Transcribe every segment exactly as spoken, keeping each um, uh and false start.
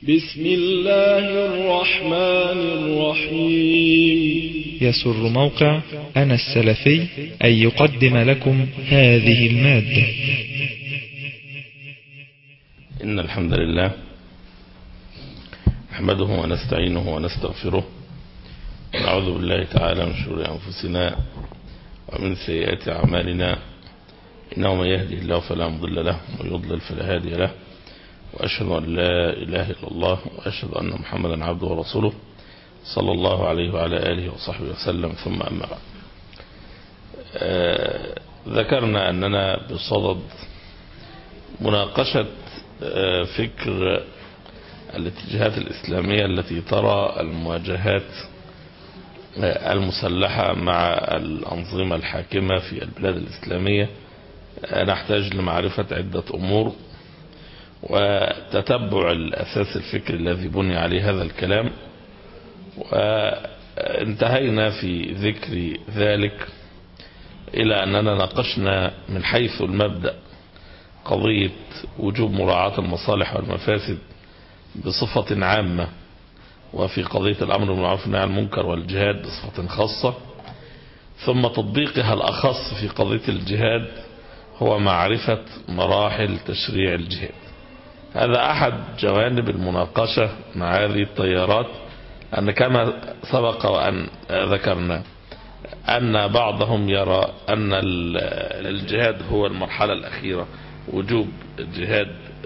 بسم الله الرحمن الرحيم. يسر موقع أنا السلفي أن يقدم لكم هذه المادة. إن الحمد لله نحمده ونستعينه ونستغفره، ونعوذ بالله تعالى من شرور أنفسنا ومن سيئات أعمالنا، إنه من يهده الله فلا مضل له ويضلل فلا هادي له، وأشهد أن لا إله إلا الله وأشهد أن محمدا عبده ورسوله صلى الله عليه وعلى آله وصحبه وسلم. ثم أما بعد، آه ذكرنا أننا بصدد مناقشة آه فكر الاتجاهات الإسلامية التي ترى المواجهات آه المسلحة مع الأنظمة الحاكمة في البلاد الإسلامية آه نحتاج لمعرفة عدة أمور وتتبع الأساس الفكري الذي بني عليه هذا الكلام. وانتهينا في ذكر ذلك إلى أننا ناقشنا من حيث المبدأ قضية وجوب مراعاة المصالح والمفاسد بصفة عامة، وفي قضية الأمر بالمعروف والنهي عن المنكر والجهاد بصفة خاصة، ثم تطبيقها الأخص في قضية الجهاد هو معرفة مراحل تشريع الجهاد. هذا أحد جوانب المناقشة مع هذه التيارات، أن كما سبق وأن ذكرنا أن بعضهم يرى أن الجهاد هو المرحلة الأخيرة، وجوب الجهاد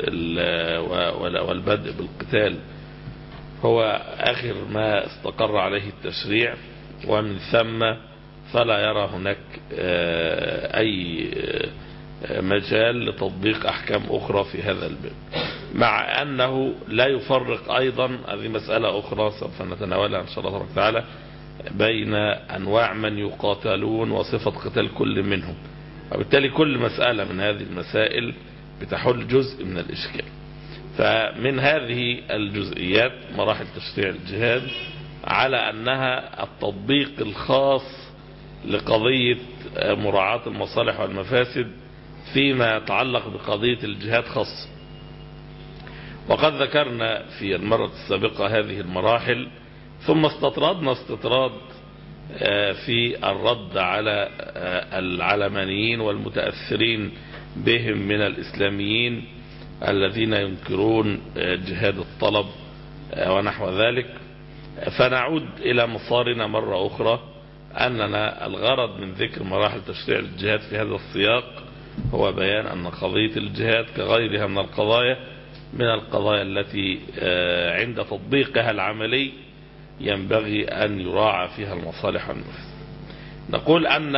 والبدء بالقتال هو آخر ما استقر عليه التشريع، ومن ثم فلا يرى هناك أي مجال لتطبيق أحكام أخرى في هذا الباب، مع أنه لا يفرق أيضا، هذه مسألة أخرى سوف نتناولها إن شاء الله تبارك وتعالى، بين أنواع من يقاتلون وصفة قتال كل منهم. وبالتالي كل مسألة من هذه المسائل بتحل جزء من الإشكال. فمن هذه الجزئيات مراحل تشريع الجهاد على أنها التطبيق الخاص لقضية مراعاة المصالح والمفاسد فيما يتعلق بقضية الجهاد خاصة. وقد ذكرنا في المرة السابقة هذه المراحل، ثم استطردنا استطراد في الرد على العلمانيين والمتأثرين بهم من الإسلاميين الذين ينكرون جهاد الطلب ونحو ذلك. فنعود إلى مصارنا مرة أخرى، أننا الغرض من ذكر مراحل تشريع الجهاد في هذا السياق هو بيان أن قضية الجهاد كغيرها من القضايا من القضايا التي عند تطبيقها العملي ينبغي أن يراعى فيها المصالح والمفاسد. نقول أن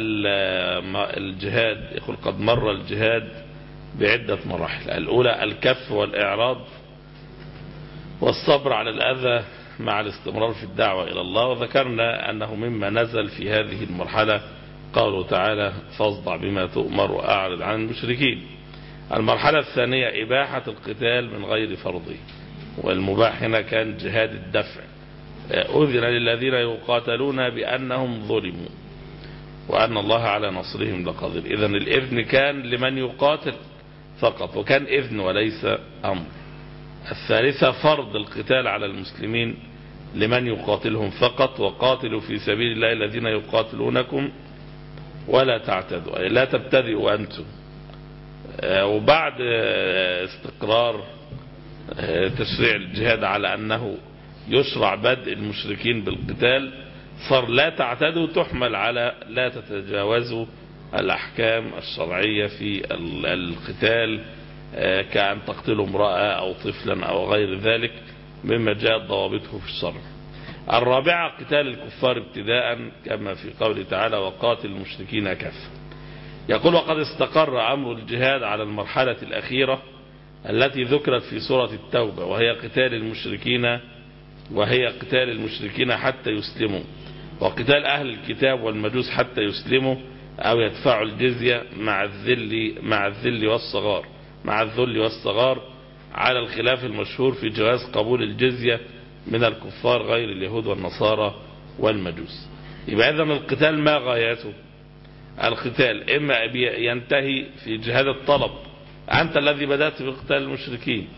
الجهاد يقول قد مر الجهاد بعدة مراحل. الأولى الكف والإعراض والصبر على الأذى مع الاستمرار في الدعوة إلى الله، وذكرنا أنه مما نزل في هذه المرحلة قوله تعالى فاصدع بما تؤمر وأعرض عن المشركين. المرحلة الثانية إباحة القتال من غير فرضه، والمباح هنا كان جهاد الدفع. أذن للذين يقاتلون بأنهم ظلموا وأن الله على نصرهم لقدير. إذن الإذن كان لمن يقاتل فقط، وكان إذن وليس أمر. الثالثة فرض القتال على المسلمين لمن يقاتلهم فقط، وقاتلوا في سبيل الله الذين يقاتلونكم ولا تعتدوا، أي لا تبتدئوا أنتم. وبعد استقرار تشريع الجهاد على أنه يشرع بدء المشركين بالقتال، صار لا تعتدوا تحمل على لا تتجاوزوا الأحكام الشرعية في القتال، كأن تقتلوا امرأة أو طفلا أو غير ذلك مما جاءت ضوابطه في الشرع. الرابعة قتال الكفار ابتداء كما في قوله تعالى وقاتل المشركين كافة. يقول وقد استقر أمر الجهاد على المرحلة الأخيرة التي ذكرت في سورة التوبة، وهي قتال المشركين وهي قتال المشركين حتى يسلموا، وقتال أهل الكتاب والمجوس حتى يسلموا أو يدفعوا الجزية مع الذل مع الذل والصغار مع الذل والصغار على الخلاف المشهور في جواز قبول الجزية من الكفار غير اليهود والنصارى والمجوس. يبقى إذن القتال ما غايته؟ القتال إما ينتهي في جهاد الطلب، أنت الذي بدأت بقتال المشركين،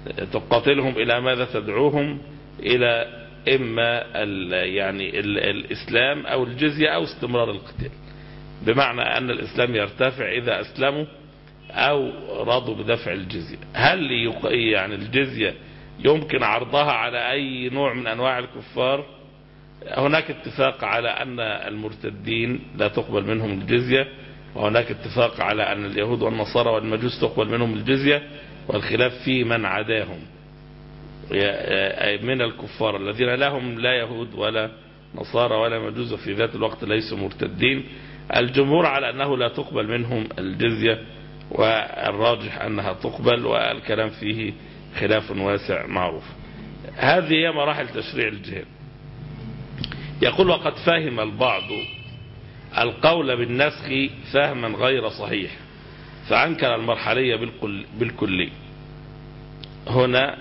تقاتلهم إلى ماذا تدعوهم؟ إلى إما ال يعني ال الإسلام أو الجزية أو استمرار القتال، بمعنى أن الإسلام يرتفع إذا أسلموا أو رضوا بدفع الجزية. هل يعني الجزية يمكن عرضها على أي نوع من أنواع الكفار؟ هناك اتفاق على أن المرتدين لا تقبل منهم الجزية، وهناك اتفاق على أن اليهود والنصارى والمجوس تقبل منهم الجزية، والخلاف في من عداهم من الكفار الذين لهم لا يهود ولا نصارى ولا مجوس في ذات الوقت ليسوا مرتدين. الجمهور على أنه لا تقبل منهم الجزية، والراجح أنها تقبل، والكلام فيه خلاف واسع معروف. هذه هي مراحل تشريع الجهاد. يقول: وقد فهم البعض القول بالنسخ فهما غير صحيح فأنكر المرحلية بالكل بالكلي. هنا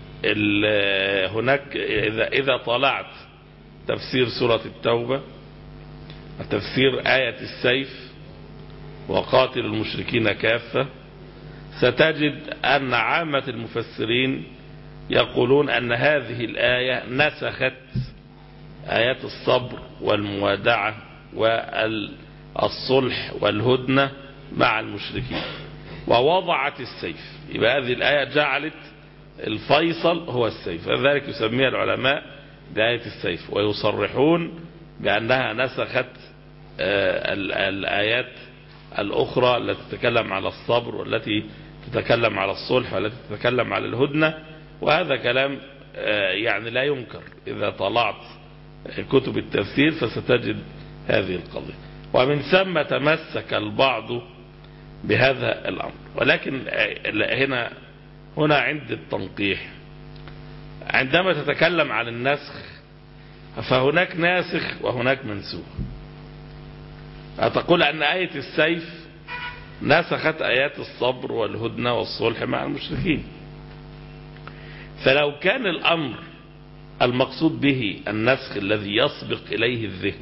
هناك إذا, إذا طلعت تفسير سورة التوبة وتفسير آية السيف وقاتل المشركين كافة، ستجد أن عامة المفسرين يقولون أن هذه الآية نسخت آيات الصبر والموادعة والصلح والهدنة مع المشركين ووضعت السيف. يبقى هذه الآية جعلت الفيصل هو السيف، لذلك يسميها العلماء بآية السيف، ويصرحون بأنها نسخت الآيات الأخرى التي تتكلم على الصبر والتي تتكلم على الصلح والتي تتكلم على الهدنة. وهذا كلام يعني لا ينكر، إذا طلعت كتب التفسير فستجد هذه القضية، ومن ثم تمسك البعض بهذا الأمر. ولكن هنا هنا عند التنقيح، عندما تتكلم عن النسخ فهناك ناسخ وهناك منسوخ. أتقول أن آية السيف نسخت آيات الصبر والهدنة والصلح مع المشركين، فلو كان الأمر المقصود به النسخ الذي يسبق إليه الذهن،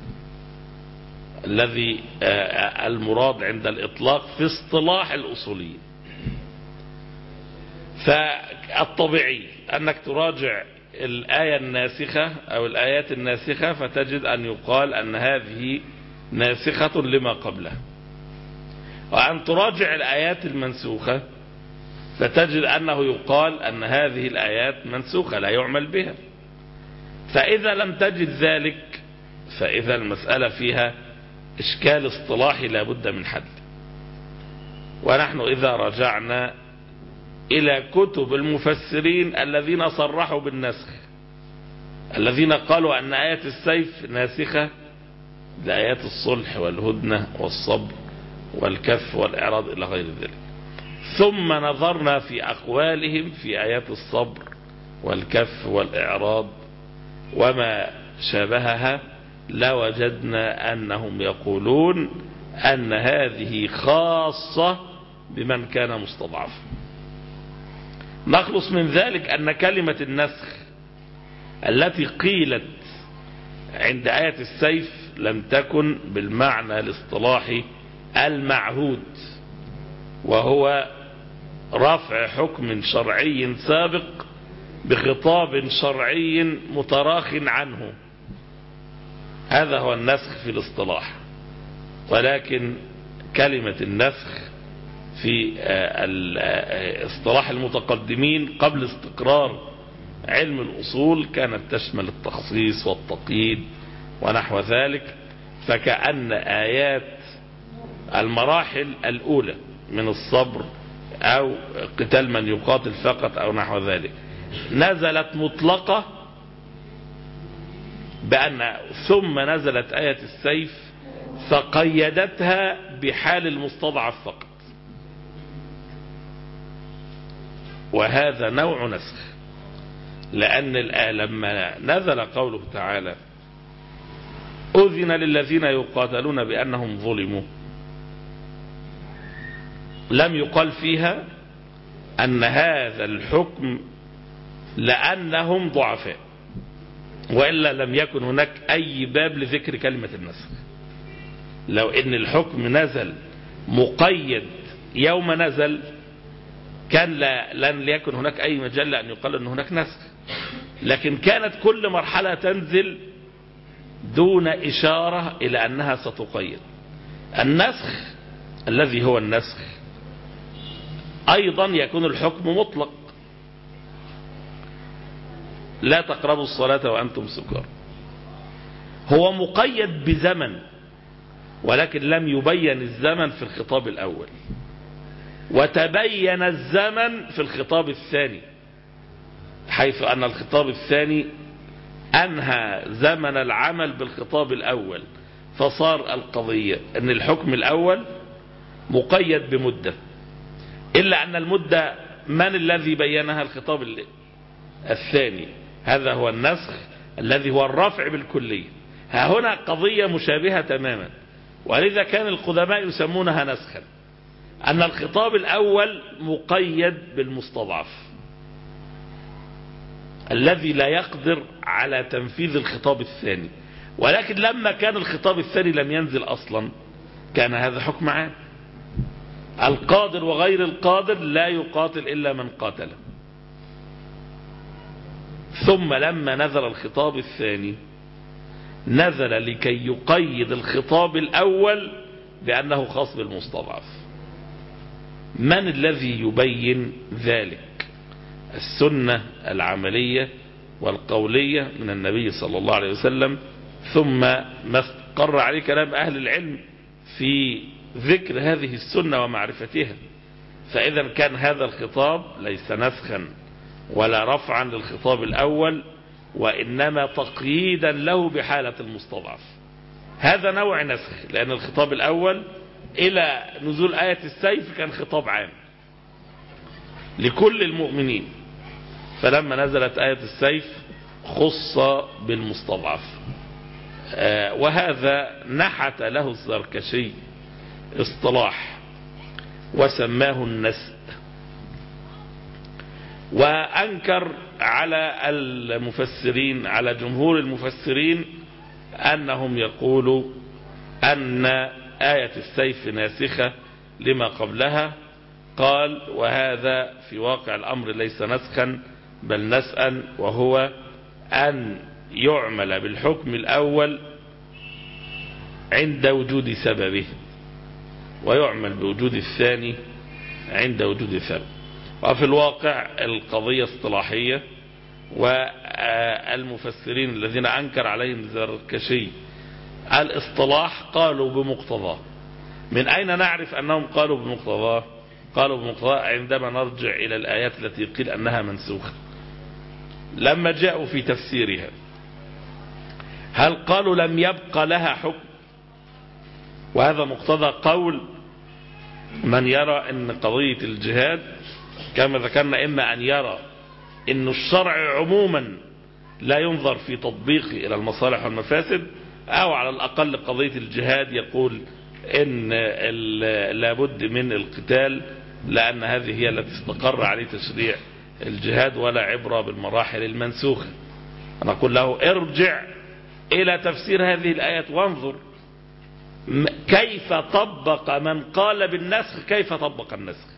الذي المراد عند الإطلاق في اصطلاح الأصوليين، فالطبيعي أنك تراجع الآية الناسخة أو الآيات الناسخة فتجد أن يقال أن هذه ناسخة لما قبلها، وأن تراجع الآيات المنسوخة فتجد أنه يقال أن هذه الآيات منسوخة لا يعمل بها. فإذا لم تجد ذلك فإذا المسألة فيها إشكال اصطلاحي لا بد من حل. ونحن إذا رجعنا إلى كتب المفسرين الذين صرحوا بالنسخ، الذين قالوا أن آية السيف ناسخة لآيات الصلح والهدنة والصبر والكف والإعراض إلى غير ذلك، ثم نظرنا في أقوالهم في آيات الصبر والكف والإعراض وما شابهها، لوجدنا أنهم يقولون أن هذه خاصة بمن كان مستضعفا. نخلص من ذلك أن كلمة النسخ التي قيلت عند آية السيف لم تكن بالمعنى الاصطلاحي المعهود، وهو رفع حكم شرعي سابق بخطاب شرعي متراخ عنه. هذا هو النسخ في الاصطلاح. ولكن كلمة النسخ في اصطلاح المتقدمين قبل استقرار علم الأصول كانت تشمل التخصيص والتقييد ونحو ذلك، فكأن آيات المراحل الأولى من الصبر أو قتال من يقاتل فقط أو نحو ذلك نزلت مطلقة، بأن ثم نزلت آية السيف فقيدتها بحال المستضعف فقط، وهذا نوع نسخ. لأن الآية لما نزل قوله تعالى أذن للذين يقاتلون بأنهم ظلموا، لم يقال فيها أن هذا الحكم لأنهم ضعفاء، وإلا لم يكن هناك أي باب لذكر كلمة النسخ. لو إن الحكم نزل مقيد يوم نزل كان لا لن ليكن هناك أي مجال أن يقال أن هناك نسخ، لكن كانت كل مرحلة تنزل دون إشارة إلى أنها ستقيد. النسخ الذي هو النسخ أيضا يكون الحكم مطلق، لا تقربوا الصلاة وأنتم سكارى، هو مقيد بزمن، ولكن لم يبين الزمن في الخطاب الأول، وتبين الزمن في الخطاب الثاني، حيث أن الخطاب الثاني أنهى زمن العمل بالخطاب الأول، فصار القضية أن الحكم الأول مقيد بمدة، إلا أن المدة من الذي بينها؟ الخطاب الثاني، هذا هو النسخ الذي هو الرفع بالكلية. ها هنا قضية مشابهة تماما، ولذا كان القدماء يسمونها نسخا، أن الخطاب الأول مقيد بالمستضعف الذي لا يقدر على تنفيذ الخطاب الثاني، ولكن لما كان الخطاب الثاني لم ينزل أصلا كان هذا حكم عام، القادر وغير القادر لا يقاتل إلا من قاتل. ثم لما نزل الخطاب الثاني نزل لكي يقيد الخطاب الأول بأنه خاص بالمستضعف. من الذي يبين ذلك؟ السنة العملية والقولية من النبي صلى الله عليه وسلم، ثم ما استقر عليه كلام أهل العلم في ذكر هذه السنة ومعرفتها. فإذا كان هذا الخطاب ليس نسخا ولا رفعا للخطاب الأول، وإنما تقييدا له بحالة المستضعف. هذا نوع نسخ، لأن الخطاب الأول إلى نزول آية السيف كان خطاب عام لكل المؤمنين، فلما نزلت آية السيف خص بالمستضعف. وهذا نحت له الزركشي اصطلاح وسماه النسق، وأنكر على المفسرين، على جمهور المفسرين، أنهم يقولوا أن آية السيف ناسخة لما قبلها. قال: وهذا في واقع الأمر ليس نسخا بل نسأا، وهو أن يعمل بالحكم الأول عند وجود سببه، ويعمل بوجود الثاني عند وجود سبب. وفي الواقع القضية اصطلاحية، والمفسرين الذين أنكر عليهم الزركشي الاصطلاح قالوا بمقتضاه. من أين نعرف أنهم قالوا بمقتضاه؟ قالوا بمقتضاه عندما نرجع إلى الآيات التي قيل أنها منسوخة، لما جاءوا في تفسيرها هل قالوا لم يبقى لها حكم؟ وهذا مقتضى قول من يرى أن قضية الجهاد كما ذكرنا إما أن يرى أن الشرع عموما لا ينظر في تطبيقه إلى المصالح والمفاسد، أو على الأقل قضية الجهاد يقول إن لابد من القتال، لأن هذه هي التي استقر عليه تشريع الجهاد، ولا عبرة بالمراحل المنسوخة. نقول له: ارجع إلى تفسير هذه الآيات وانظر كيف طبق من قال بالنسخ، كيف طبق النسخ.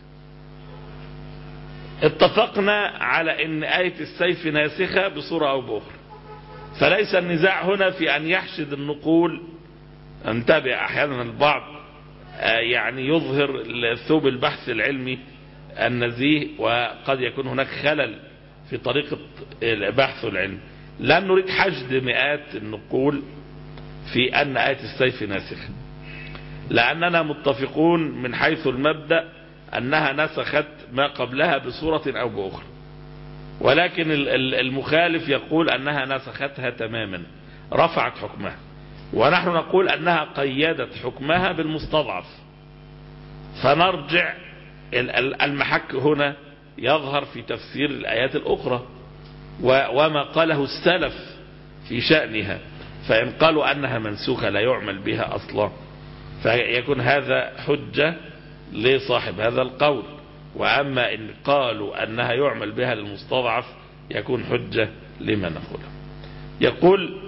اتفقنا على ان آية السيف ناسخة بصورة او باخرى، فليس النزاع هنا في ان يحشد النقول. انتبه، احيانا البعض يعني يظهر ثوب البحث العلمي النزيه، وقد يكون هناك خلل في طريقة البحث العلمي. لا نريد حشد مئات النقول في ان آية السيف ناسخة، لاننا متفقون من حيث المبدأ أنها نسخت ما قبلها بصورة أو بأخرى، ولكن المخالف يقول أنها نسختها تماما، رفعت حكمها، ونحن نقول أنها قيدت حكمها بالمستضعف. فنرجع، المحك هنا يظهر في تفسير الآيات الأخرى وما قاله السلف في شأنها، فإن قالوا أنها منسوخة لا يعمل بها أصلا فيكون هذا حجة لصاحب هذا القول، وأما إن قالوا أنها يعمل بها للمستضعف يكون حجة لمن نقوله. يقول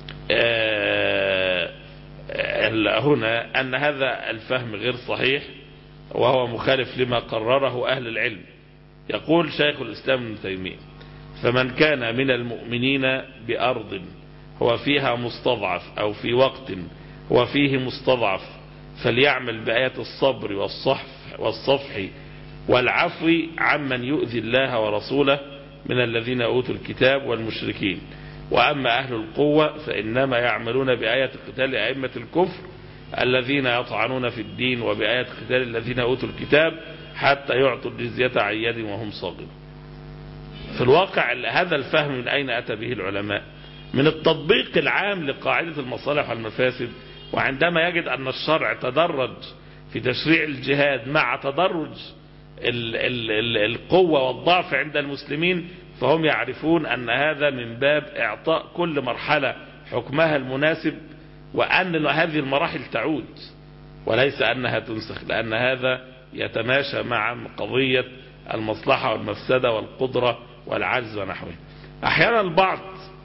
آه هنا أن هذا الفهم غير صحيح، وهو مخالف لما قرره أهل العلم يقول شيخ الإسلام ابن تيمية: فمن كان من المؤمنين بأرض هو فيها مستضعف أو في وقت هو فيه مستضعف فليعمل بآيات الصبر والصحف والصفح والعفو عمن يؤذي الله ورسوله من الذين أوتوا الكتاب والمشركين. وأما أهل القوة فإنما يعملون بآية قتال أئمة الكفر الذين يطعنون في الدين وبآية قتال الذين أوتوا الكتاب حتى يعطوا الجزية عن يد وهم صاغرون. في الواقع هذا الفهم من أين أتى به العلماء؟ من التطبيق العام لقاعدة المصالح والمفاسد. وعندما يجد أن الشرع تدرج في تشريع الجهاد مع تدرج ال ال ال القوة والضعف عند المسلمين، فهم يعرفون أن هذا من باب إعطاء كل مرحلة حكمها المناسب، وأن هذه المراحل تعود وليس أنها تنسخ، لأن هذا يتماشى مع قضية المصلحة والمفسدة والقدرة والعجز ونحوه. أحيانا البعض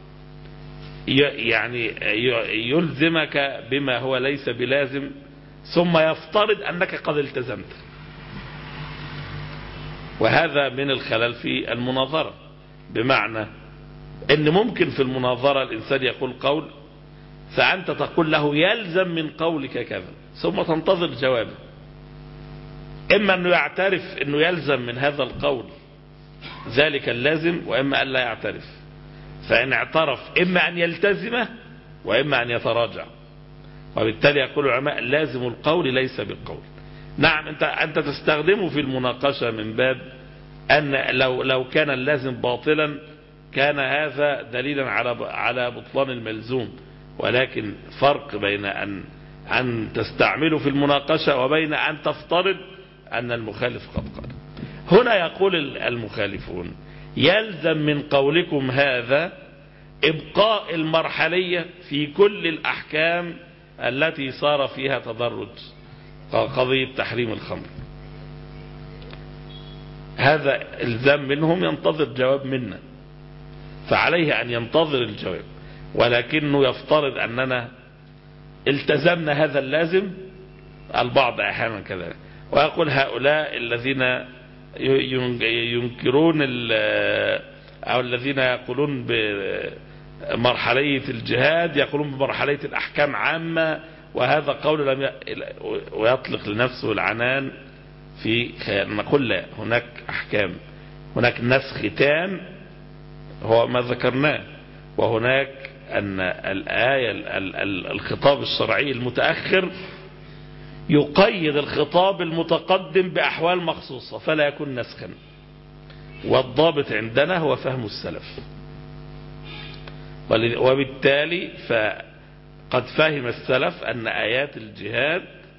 يعني يلزمك بما هو ليس بلازم ثم يفترض أنك قد التزمت، وهذا من الخلل في المناظرة. بمعنى أن ممكن في المناظرة الإنسان يقول قول فأنت تقول له يلزم من قولك كذا، ثم تنتظر جوابه، إما أنه يعترف أنه يلزم من هذا القول ذلك اللازم، وإما أن لا يعترف. فإن اعترف إما أن يلتزمه وإما أن يتراجع. وبالتالي يقول العلماء لازم القول ليس بالقول. نعم أنت أنت تستخدمه في المناقشة من باب أن لو لو كان اللازم باطلا كان هذا دليلا على على بطلان الملزوم، ولكن فرق بين أن أن تستعمله في المناقشة وبين أن تفترض أن المخالف قد قال. هنا يقول المخالفون يلزم من قولكم هذا إبقاء المرحلية في كل الأحكام التي صار فيها تدرج، قضية تحريم الخمر. هذا الزام منهم، ينتظر جواب منا، فعليه أن ينتظر الجواب، ولكنه يفترض أننا التزمنا هذا اللازم. البعض أحيانا كذلك، ويقول هؤلاء الذين ينكرون أو الذين يقولون بمرحلية الجهاد يقولون بمرحلية الأحكام عامة، وهذا قول لم ي... ويطلق لنفسه العنان في خيال. نقول لا، هناك أحكام، هناك نسخ تام هو ما ذكرناه، وهناك أن الآية الخطاب الشرعي المتأخر يقيد الخطاب المتقدم بأحوال مخصوصة فلا يكون نسخا. والضابط عندنا هو فهم السلف، وبالتالي فقد فهم السلف أن آيات الجهاد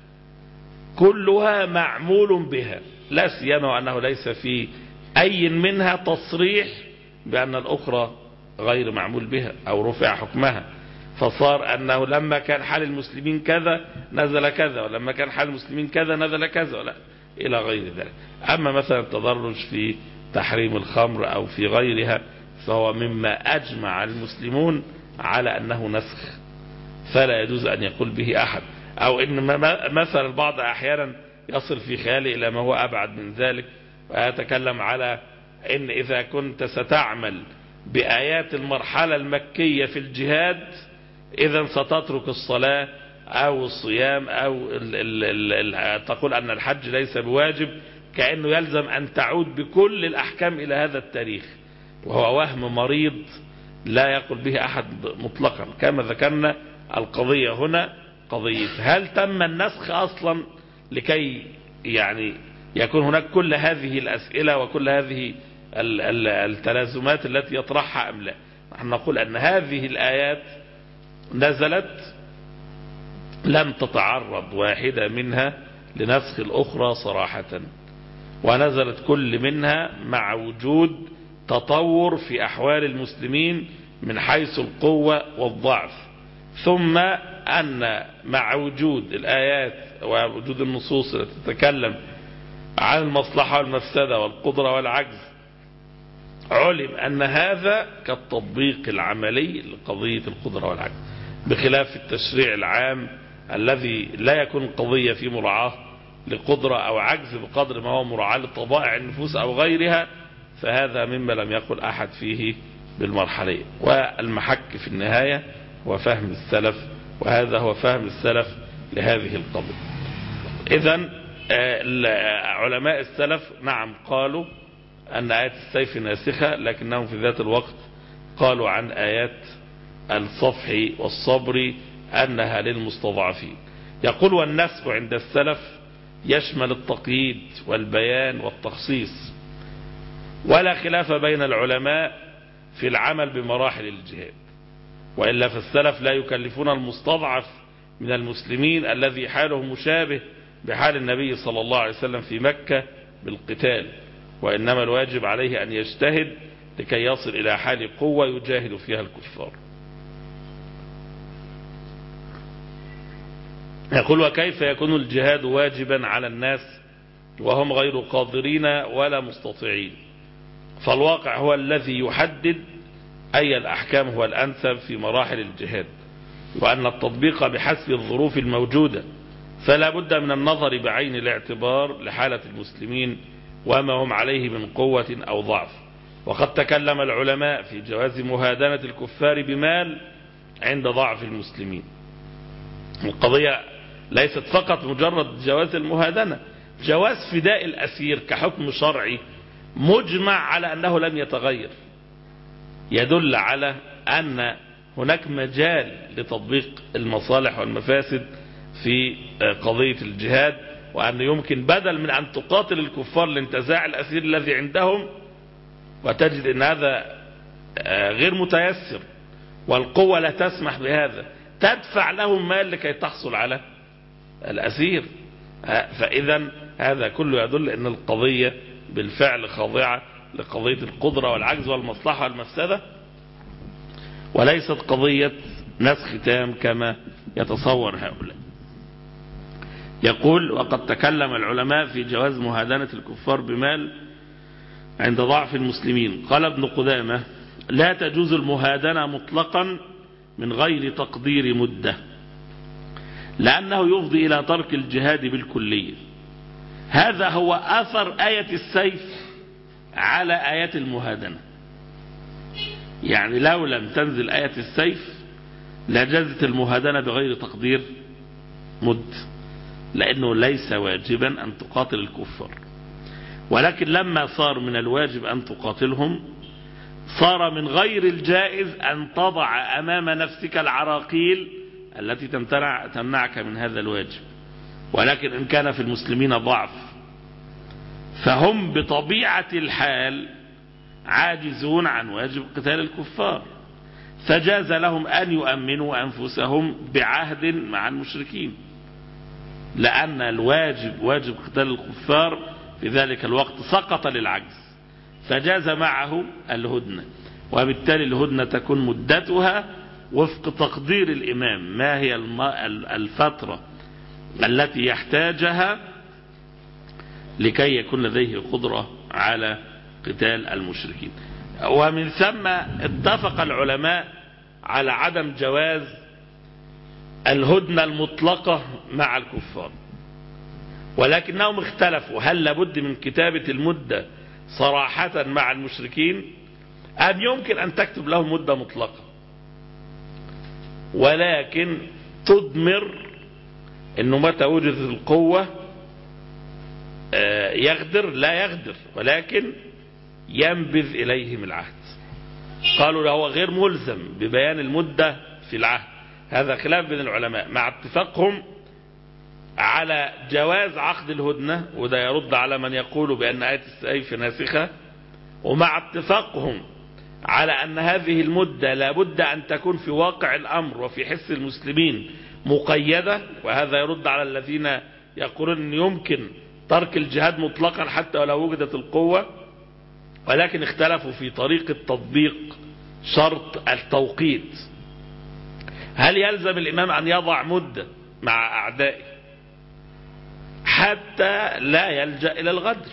كلها معمول بها، لا سيما أنه ليس في أي منها تصريح بأن الأخرى غير معمول بها أو رفع حكمها، فصار أنه لما كان حال المسلمين كذا نزل كذا، ولما كان حال المسلمين كذا نزل كذا، ولا إلى غير ذلك. أما مثلا التدرج في تحريم الخمر أو في غيرها فهو مما أجمع المسلمون على أنه نسخ، فلا يجوز أن يقول به أحد. أو إن مثلا البعض أحيانا يصل في خياله إلى ما هو أبعد من ذلك، ويتكلم على إن إذا كنت ستعمل بآيات المرحلة المكية في الجهاد إذا ستترك الصلاة أو الصيام أو ال ال ال تقول أن الحج ليس بواجب، كأنه يلزم أن تعود بكل الأحكام إلى هذا التاريخ، وهو وهم مريض لا يقول به أحد مطلقا. كما ذكرنا القضية هنا قضية هل تم النسخ أصلا لكي يعني يكون هناك كل هذه الأسئلة وكل هذه التلازمات التي يطرحها أم لا. نحن نقول أن هذه الآيات نزلت لم تتعرض واحدة منها لنسخ الأخرى صراحة، ونزلت كل منها مع وجود تطور في أحوال المسلمين من حيث القوة والضعف، ثم أن مع وجود الآيات ووجود النصوص التي تتكلم عن المصلحة والمفسدة والقدرة والعجز علم أن هذا كالتطبيق العملي لقضية القدرة والعجز، بخلاف التشريع العام الذي لا يكون قضية في مراعاة لقدرة أو عجز بقدر ما هو مراعاة لطبائع النفوس أو غيرها، فهذا مما لم يقل أحد فيه بالمرحلية. والمحك في النهاية هو فهم السلف، وهذا هو فهم السلف لهذه القضية. إذن علماء السلف نعم قالوا أن آيات السيف ناسخة، لكنهم في ذات الوقت قالوا عن آيات الصفح والصبر أنها للمستضعفين. يقول والنسخ عند السلف يشمل التقييد والبيان والتخصيص، ولا خلاف بين العلماء في العمل بمراحل الجهاد، وإلا فالسلف لا يكلفون المستضعف من المسلمين الذي حاله مشابه بحال النبي صلى الله عليه وسلم في مكة بالقتال، وإنما الواجب عليه أن يجتهد لكي يصل إلى حال قوة يجاهد فيها الكفار. يقول وكيف يكون الجهاد واجبا على الناس وهم غير قادرين ولا مستطيعين؟ فالواقع هو الذي يحدد أي الأحكام هو الأنسب في مراحل الجهاد، وأن التطبيق بحسب الظروف الموجودة، فلا بد من النظر بعين الاعتبار لحالة المسلمين وما هم عليه من قوة أو ضعف. وقد تكلم العلماء في جواز مهادنة الكفار بمال عند ضعف المسلمين. القضية ليست فقط مجرد جواز المهادنة، جواز فداء الأسير كحكم شرعي مجمع على أنه لم يتغير، يدل على أن هناك مجال لتطبيق المصالح والمفاسد في قضية الجهاد، وأن يمكن بدل من أن تقاتل الكفار لانتزاع الأسير الذي عندهم، وتجد أن هذا غير متيسر والقوة لا تسمح بهذا، تدفع لهم مال لكي تحصل على الأسير. فإذا هذا كله يدل أن القضية بالفعل خاضعة لقضية القدرة والعجز والمصلحة والمفسدة، وليست قضية نسخ تام كما يتصور هؤلاء. يقول وقد تكلم العلماء في جواز مهادنة الكفار بمال عند ضعف المسلمين. قال ابن قدامة لا تجوز المهادنة مطلقا من غير تقدير مدة، لأنه يفضي إلى ترك الجهاد بالكلية. هذا هو أثر آية السيف على آيات المهادنة. يعني لو لم تنزل آية السيف لجازت المهادنة بغير تقدير مد، لأنه ليس واجبا أن تقاتل الكفار، ولكن لما صار من الواجب أن تقاتلهم صار من غير الجائز أن تضع أمام نفسك العراقيل التي تمتنع تمنعك من هذا الواجب. ولكن إن كان في المسلمين ضعف فهم بطبيعة الحال عاجزون عن واجب قتال الكفار، فجاز لهم أن يؤمنوا أنفسهم بعهد مع المشركين، لأن الواجب واجب قتال الكفار في ذلك الوقت سقط للعجز، فجاز معه الهدنة. وبالتالي الهدنة تكون مدتها وفق تقدير الإمام، ما هي الفترة التي يحتاجها لكي يكون لديه قدرة على قتال المشركين. ومن ثم اتفق العلماء على عدم جواز الهدنة المطلقة مع الكفار، ولكنهم اختلفوا هل لابد من كتابة المدة صراحة مع المشركين أم يمكن أن تكتب لهم مدة مطلقة ولكن تضمر أنه متى وجدت القوة يغدر لا يغدر، ولكن ينبذ إليهم العهد. قالوا له غير ملزم ببيان المدة في العهد. هذا خلاف بين العلماء مع اتفاقهم على جواز عقد الهدنة، وده يرد على من يقول بأن آية السيف ناسخة، ومع اتفاقهم على أن هذه المدة لابد أن تكون في واقع الأمر وفي حس المسلمين مقيدة، وهذا يرد على الذين يقولون أن يمكن ترك الجهاد مطلقا حتى ولو وجدت القوة، ولكن اختلفوا في طريقة تطبيق شرط التوقيت. هل يلزم الإمام أن يضع مدة مع أعدائه حتى لا يلجأ إلى الغدر؟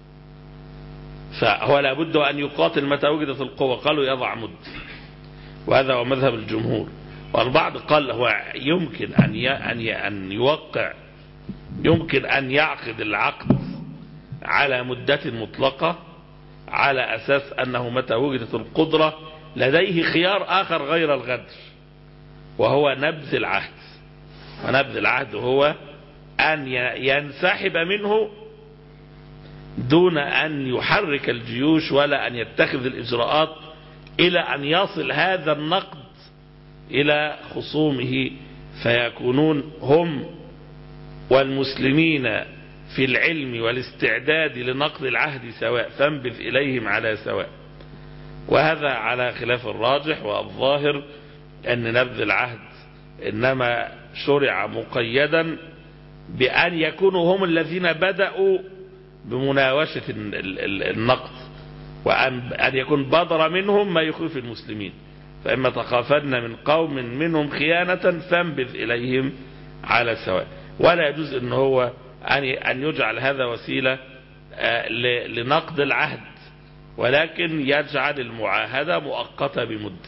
فهو لابد أن يقاتل متى وجدت القوة. قالوا يضع مدة، وهذا هو مذهب الجمهور. والبعض قال هو يمكن أن أن يوقع يمكن أن يعقد العقد على مدة مطلقة على أساس أنه متى وجدت القدرة لديه خيار آخر غير الغدر، وهو نبذ العهد. ونبذ العهد هو أن ينسحب منه دون أن يحرك الجيوش ولا أن يتخذ الإجراءات إلى أن يصل هذا النقد إلى خصومه، فيكونون هم والمسلمين في العلم والاستعداد لنقض العهد سواء، فانبذ إليهم على سواء. وهذا على خلاف الراجح، والظاهر أن نبذ العهد إنما شرع مقيدا بأن يكونوا هم الذين بدأوا بمناوشة النقد، وأن يكون بدر منهم ما يخيف المسلمين. فإما تخافن من قوم منهم خيانة فانبذ إليهم على سواء. ولا يجوز أن هو أن يجعل هذا وسيلة لنقض العهد، ولكن يجعل المعاهدة مؤقتة بمد.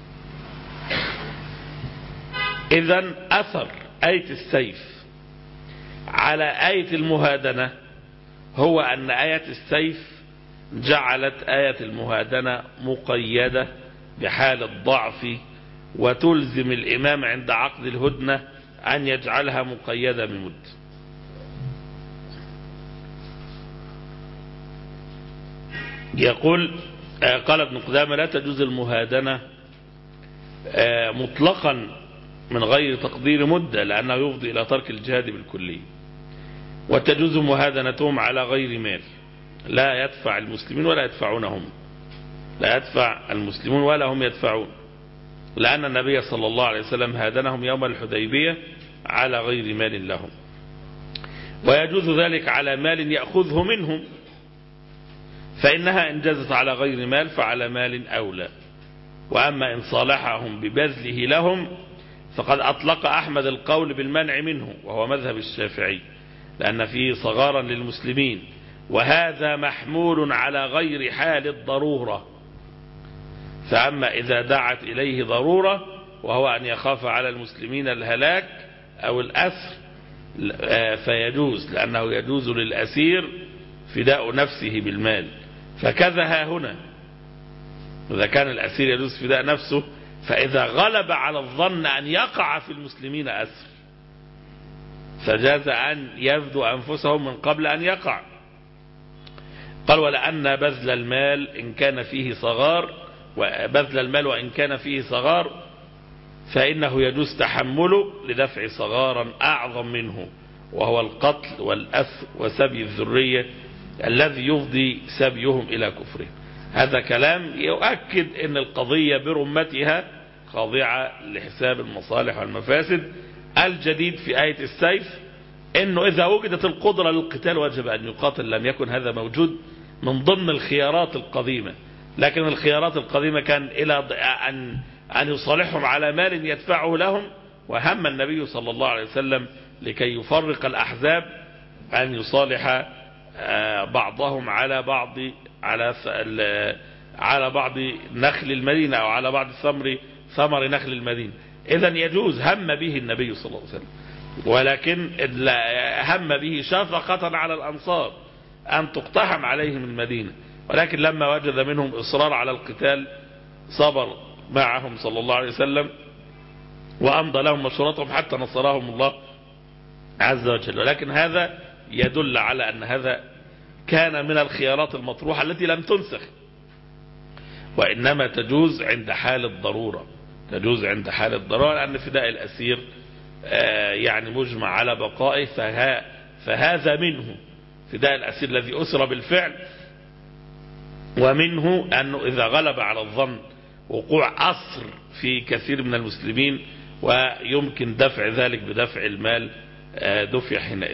إذن أثر آية السيف على آية المهادنة هو أن آية السيف جعلت آية المهادنة مقيدة بحال الضعف، وتلزم الإمام عند عقد الهدنة أن يجعلها مقيدة بمد. يقول قال ابن قدامة: لا تجوز المهادنة مطلقا من غير تقدير مدة، لأنه يفضي إلى ترك الجهاد بالكلية. وتجوز مهادنتهم على غير مال، لا يدفع المسلمين ولا يدفعونهم، لا يدفع المسلمون ولا هم يدفعون، لأن النبي صلى الله عليه وسلم هادنهم يوم الحديبية على غير مال لهم. ويجوز ذلك على مال يأخذه منهم، فإنها إن جازت على غير مال فعلى مال أولى. وأما إن صالحهم ببذله لهم فقد أطلق أحمد القول بالمنع منه، وهو مذهب الشافعي، لأن فيه صغارا للمسلمين، وهذا محمول على غير حال الضرورة. فأما إذا دعت إليه ضرورة، وهو أن يخاف على المسلمين الهلاك أو الأسر، فيجوز، لأنه يجوز للأسير فداء نفسه بالمال. فكذا ها هنا، إذا كان الأسير يجوز فداء نفسه، فإذا غلب على الظن أن يقع في المسلمين أسر فجاز أن يفدوا أنفسهم من قبل أن يقع. قال: ولأن بذل المال إن كان فيه صغار وبذل المال وإن كان فيه صغار فإنه يجوز تحمله لدفع صغارا أعظم منه، وهو القتل والأسر وسبي الذرية الذي يفضي سبيهم إلى كفره. هذا كلام يؤكد أن القضية برمتها خاضعة لحساب المصالح والمفاسد. الجديد في آية السيف أنه إذا وجدت القدرة للقتال وجب أن يقاتل، لم يكن هذا موجود من ضمن الخيارات القديمة. لكن الخيارات القديمة كان إلى أن أن يصالحهم على مال يدفعه لهم، وهم النبي صلى الله عليه وسلم لكي يفرق الأحزاب أن يصالح بعضهم على بعض على على بعض نخل المدينة أو على بعض ثمر ثمر نخل المدينة. إذن يجوز، هم به النبي صلى الله عليه وسلم، ولكن هم به شفقة على الأنصار أن تقتحم عليهم المدينة. ولكن لما وجد منهم إصرار على القتال صبر معهم صلى الله عليه وسلم وأمضى لهم مشورتهم حتى نصرهم الله عز وجل. ولكن هذا يدل على أن هذا كان من الخيارات المطروحة التي لم تنسخ، وإنما تجوز عند حال الضرورة، تجوز عند حال الضرورة، لأن فداء الأسير يعني مجمع على بقائه، فهذا منه فداء الأسير الذي أسر بالفعل، ومنه أنه إذا غلب على الظن وقوع أسر في كثير من المسلمين ويمكن دفع ذلك بدفع المال دفع حينئذ.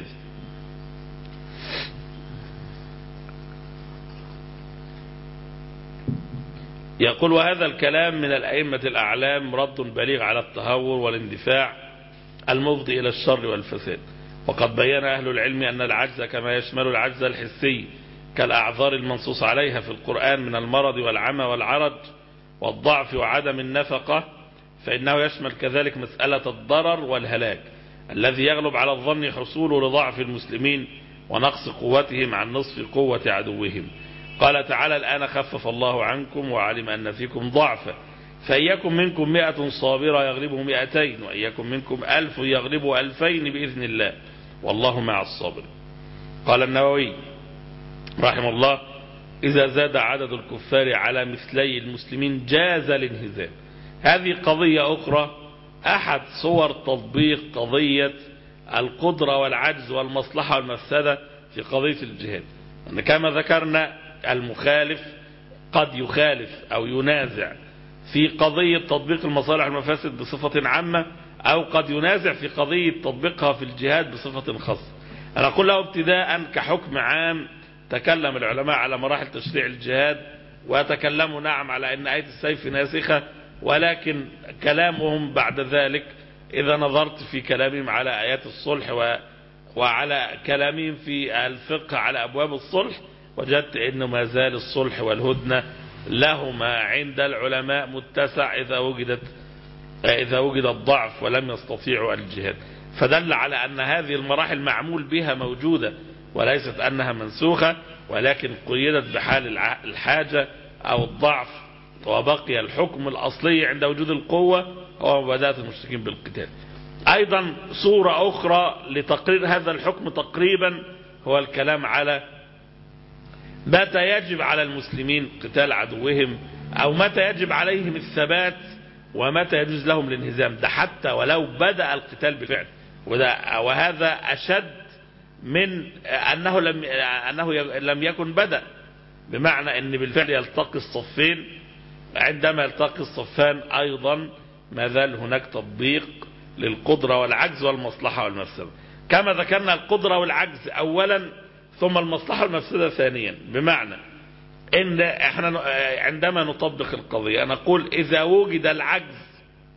يقول: وهذا الكلام من الأئمة الأعلام رد بليغ على التهور والاندفاع المفضي إلى الشر والفساد. وقد بين أهل العلم أن العجز كما يشمل العجز الحسي كالأعذار المنصوص عليها في القرآن من المرض والعمى والعرج والضعف وعدم النفقة، فإنه يشمل كذلك مسألة الضرر والهلاك الذي يغلب على الظن حصوله لضعف المسلمين ونقص قوتهم عن نصف قوة عدوهم. قال تعالى: الآن خفف الله عنكم وعلم أن فيكم ضعفا فإيكم منكم مئة صابرة يغلبوا مئتين وإيكم منكم ألف يغلبوا ألفين بإذن الله والله مع الصابر. قال النووي رحمه الله: إذا زاد عدد الكفار على مثلي المسلمين جاز الانهزام. هذه قضية أخرى، أحد صور تطبيق قضية القدرة والعجز والمصلحة والمفسدة في قضية الجهاد. أن كما ذكرنا المخالف قد يخالف أو ينازع في قضية تطبيق المصالح والمفاسد بصفة عامة، أو قد ينازع في قضية تطبيقها في الجهاد بصفة خاصة. أنا أقول له ابتداء كحكم عام، تكلم العلماء على مراحل تشريع الجهاد وتكلموا نعم على أن آية السيف ناسخة، ولكن كلامهم بعد ذلك إذا نظرت في كلامهم على آيات الصلح و... وعلى كلامهم في الفقه على أبواب الصلح، وجدت أنه ما زال الصلح والهدنة لهما عند العلماء متسع إذا وجدت إذا وجد الضعف ولم يستطيعوا الجهاد. فدل على أن هذه المراحل معمول بها موجودة وليست أنها منسوخة، ولكن قيدت بحال الحاجة أو الضعف، وبقي الحكم الأصلي عند وجود القوة هو مبادئة المشركين بالقتال. أيضا صورة أخرى لتقرير هذا الحكم تقريبا هو الكلام على متى يجب على المسلمين قتال عدوهم، أو متى يجب عليهم الثبات ومتى يجوز لهم الانهزام. ده حتى ولو بدأ القتال بالفعل، وهذا أشد من أنه لم أنه لم يكن بدأ، بمعنى أن بالفعل يلتقي الصفين. عندما يلتقي الصفان أيضا ما زال هناك تطبيق للقدرة والعجز والمصلحة والمفسدة، كما ذكرنا القدرة والعجز أولا ثم المصلحة والمفسدة ثانيا. بمعنى ان احنا عندما نطبق القضية نقول إذا وجد العجز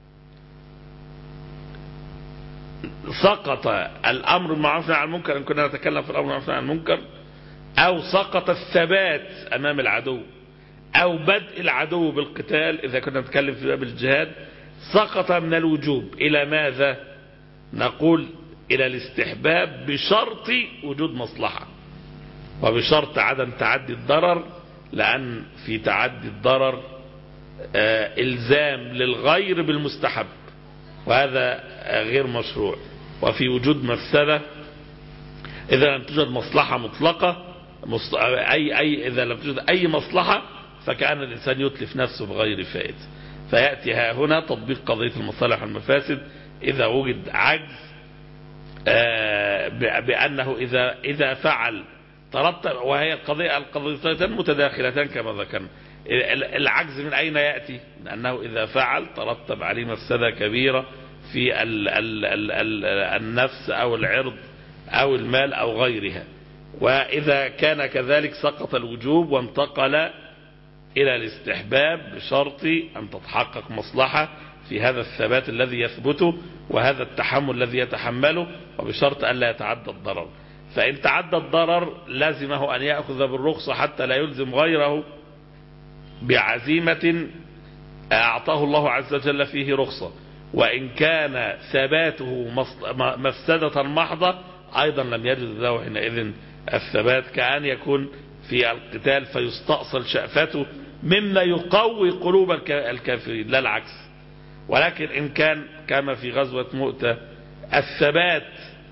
سقط الأمر بالمعروف عن المنكر، إن كنا نتكلم في الأمر بالمعروف عن المنكر، أو سقط الثبات أمام العدو، أو بدء العدو بالقتال إذا كنا نتكلم في باب الجهاد، سقط من الوجوب إلى ماذا؟ نقول إلى الاستحباب بشرط وجود مصلحة وبشرط عدم تعدي الضرر، لأن في تعدي الضرر آه إلزام للغير بالمستحب وهذا آه غير مشروع. وفي وجود مفسدة إذا لم توجد مصلحة مطلقة، أي أي إذا لم توجد أي مصلحة فكأن الإنسان يتلف نفسه بغير فائدة. فيأتي ها هنا تطبيق قضية المصالح والمفاسد إذا وجد عجز آه بأنه إذا إذا فعل ترتب، وهي القضية القضيتان متداخلتان كما ذكرنا. العجز من أين يأتي؟ لأنه إذا فعل ترتب عليه مفسدة كبيرة في ال ال ال ال النفس أو العرض أو المال أو غيرها. وإذا كان كذلك سقط الوجوب وانتقل إلى الاستحباب بشرط أن تتحقق مصلحة في هذا الثبات الذي يثبته وهذا التحمل الذي يتحمله، وبشرط أن لا يتعدى الضرر. فإن تعدى الضرر لازمه أن يأخذ بالرخصة حتى لا يلزم غيره بعزيمة أعطاه الله عز وجل فيه رخصة. وإن كان ثباته مفسدة محضة أيضا لم يجد له حينئذ الثبات، كأن يكون في القتال فيستأصل شأفته مما يقوي قلوب الكافرين لا العكس. ولكن إن كان كما في غزوة مؤتة الثبات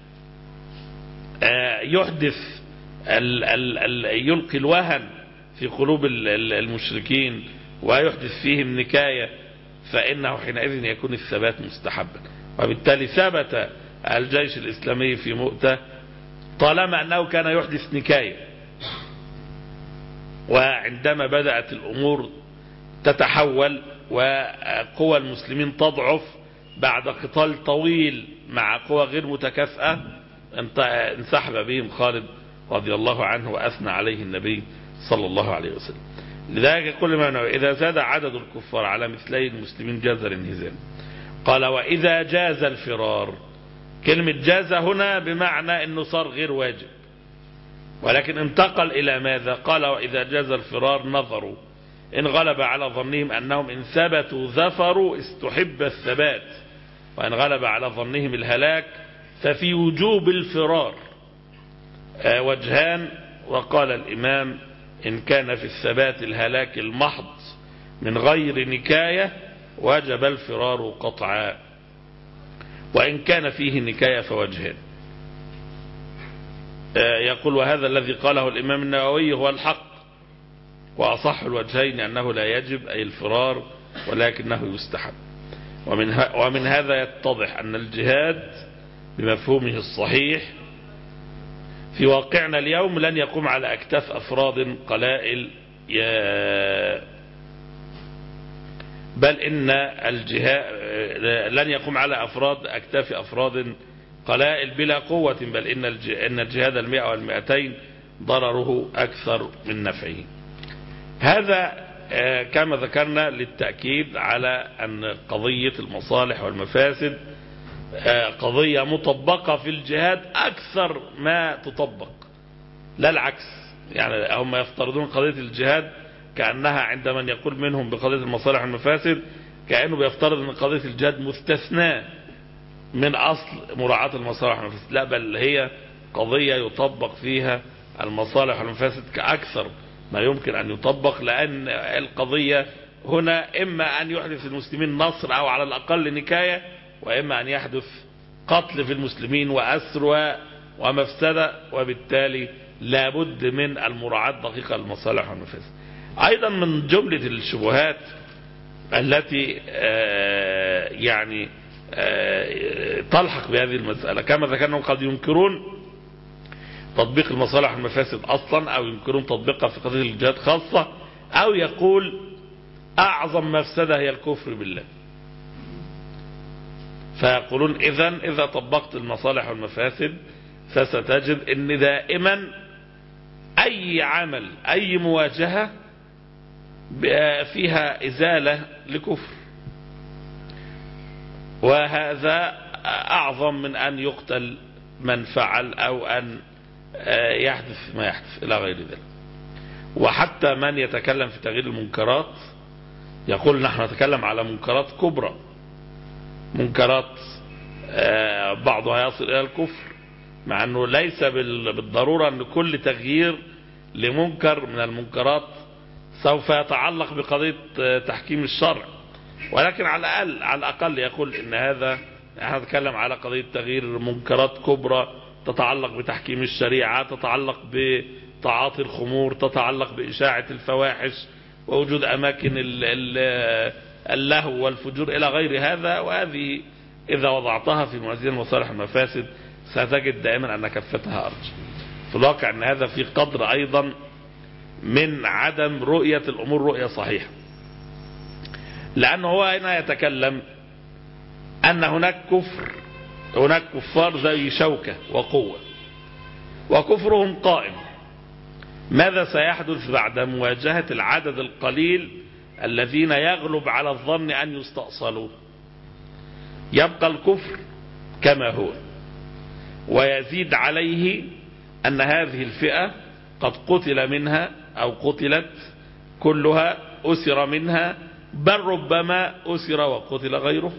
يحدث ال ال ال يلقي الوهن في قلوب المشركين ويحدث فيهم نكاية، فإنه حينئذ يكون الثبات مستحبا. وبالتالي ثبت الجيش الإسلامي في مؤتة طالما أنه كان يحدث نكاية. وعندما بدأت الأمور تتحول وقوى المسلمين تضعف بعد قتال طويل مع قوى غير متكافئة، انسحب بهم خالد رضي الله عنه وأثنى عليه النبي صلى الله عليه وسلم. لذلك كل ما نوع إذا زاد عدد الكفار على مثلي المسلمين جاز الانهزام. قال وإذا جاز الفرار، كلمة جاز هنا بمعنى أنه صار غير واجب، ولكن انتقل إلى ماذا؟ قال وإذا جاز الفرار نظروا إن غلب على ظنهم أنهم إن ثبتوا ظفروا استحب الثبات، وإن غلب على ظنهم الهلاك ففي وجوب الفرار وجهان. وقال الإمام إن كان في الثبات الهلاك المحض من غير نكاية وجب الفرار قطعا، وإن كان فيه نكاية فوجهان. يقول وهذا الذي قاله الإمام النووي هو الحق، وأصح الوجهين أنه لا يجب أي الفرار ولكنه يستحب. ومن, ومن هذا يتضح أن الجهاد بمفهومه الصحيح في واقعنا اليوم لن يقوم على أكتاف أفراد قلائل، بل إن الجهاد لن يقوم على أفراد أكتاف أفراد قلائل بلا قوة، بل إن الجهاد المئة والمئتين ضرره أكثر من نفعه. هذا كما ذكرنا للتأكيد على أن قضية المصالح والمفاسد قضية مطبقة في الجهاد أكثر ما تطبق، لا العكس. يعني هم يفترضون قضية الجهاد كأنها عند من يقول منهم بقضية المصالح والمفاسد كأنه بيفترض أن قضية الجهاد مستثناة من أصل مراعاة المصالح والمفاسد، لا، بل هي قضية يطبق فيها المصالح والمفاسد كأكثر ما يمكن أن يطبق، لأن القضية هنا إما أن يحدث المسلمين نصر أو على الأقل نكاية، وإما أن يحدث قتل في المسلمين وأسر ومفسدة، وبالتالي لابد من المراعاة دقيقة للمصالح والمفاسد. أيضا من جملة الشبهات التي يعني تلحق بهذه المسألة كما ذكرنا قد ينكرون تطبيق المصالح والمفاسد أصلا، أو ينكرون تطبيقها في قضية الجهاد خاصة، أو يقول أعظم مفسدة هي الكفر بالله، فيقولون إذن إذا طبقت المصالح والمفاسد فستجد أن دائما أي عمل أي مواجهة فيها إزالة لكفر، وهذا أعظم من أن يقتل من فعل أو أن يحدث ما يحدث إلى غير ذلك. وحتى من يتكلم في تغيير المنكرات يقول نحن نتكلم على منكرات كبرى، منكرات بعضها يصل إلى الكفر، مع أنه ليس بالضرورة أن كل تغيير لمنكر من المنكرات سوف يتعلق بقضية تحكيم الشرع، ولكن على الأقل على الأقل يقول إن هذا نحن نتكلم على قضية تغيير منكرات كبرى تتعلق بتحكيم الشريعة، تتعلق بتعاطي الخمور، تتعلق بإشاعة الفواحش ووجود أماكن اللهو والفجور إلى غير هذا. وهذه إذا وضعتها في موازين المصالح والمفاسد ستجد دائما أن كفتها أرجح. في الواقع أن هذا في قدر أيضا من عدم رؤية الأمور رؤية صحيحة، لأنه هو هنا يتكلم أن هناك كفر، هناك كفار زي شوكة وقوة وكفرهم قائم. ماذا سيحدث بعد مواجهة العدد القليل الذين يغلب على الظن أن يستأصلوا؟ يبقى الكفر كما هو، ويزيد عليه أن هذه الفئة قد قتل منها أو قتلت كلها، أسر منها، بل ربما أسر وقتل غيره.